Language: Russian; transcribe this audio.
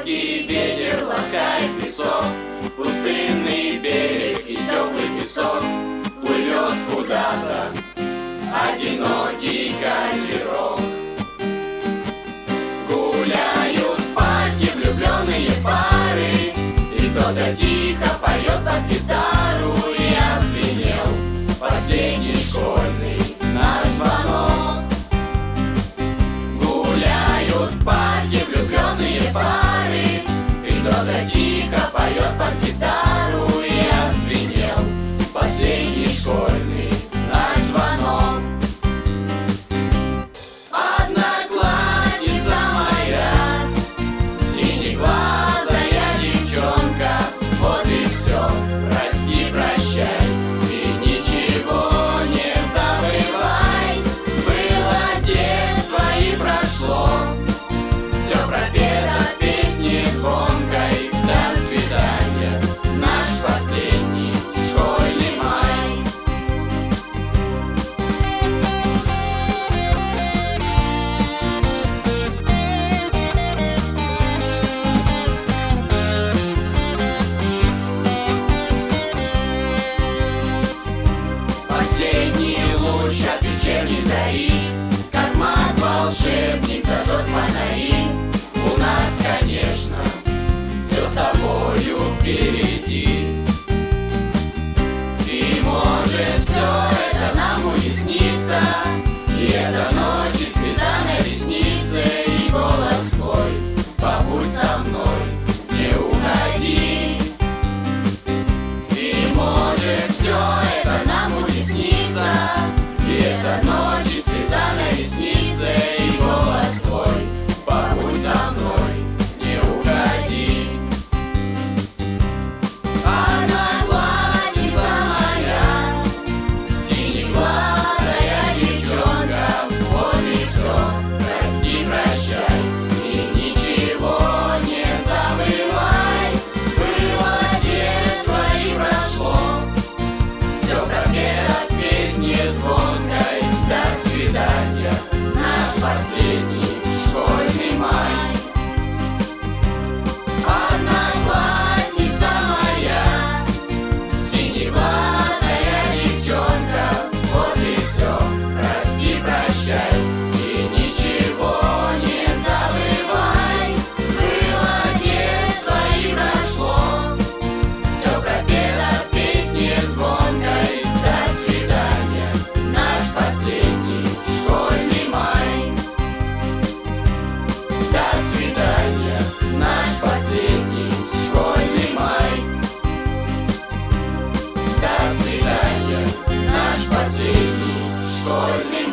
одинокий ветер ласкает песок, пустынный берег и теплый песок. Плывет куда-то одинокий катерок. Гуляют в парке влюбленные пары, и кто-то тихо поет под гитару. И отзвенел последний школьный наш звонок. Гуляют в парке влюбленные пары, и кто-то тихо поет под гитару. И отзвенел последний школьный наш звонок. Одноклассница моя, синеглазая девчонка, вот и все, прости, прощай и ничего не забывай. Было детство и прошло, все пропето песней звонкой. До свидания, наш последний школьный май. Последний луч от вечерней зари, как маг волшебник зажжет фонари. У нас, конечно, все с тобою впереди. И может все это нам будет сниться, и эта ночь и слеза на реснице, и голос твой: побудь со мной, не уходи. И может все это нам будет сниться, и эта ночь и слеза на реснице, и голос твой: побудь со мной, не уходи. Одноклассница моя, синеглазая девчонка, вот и все, прости, прощай и ничего не забывай. Было детство и прошло, все пропето песни звонкой. До свидания, наш последний школьный май. Одноклассница моя, синеглазая девчонка, вот и все, прости, прощай и ничего не забывай. Было детство и прошло, все пропето песни звонкой. До свидания, наш последний школьный май. До свидания, наш последний школьный май. До свидания, наш последний школьный май.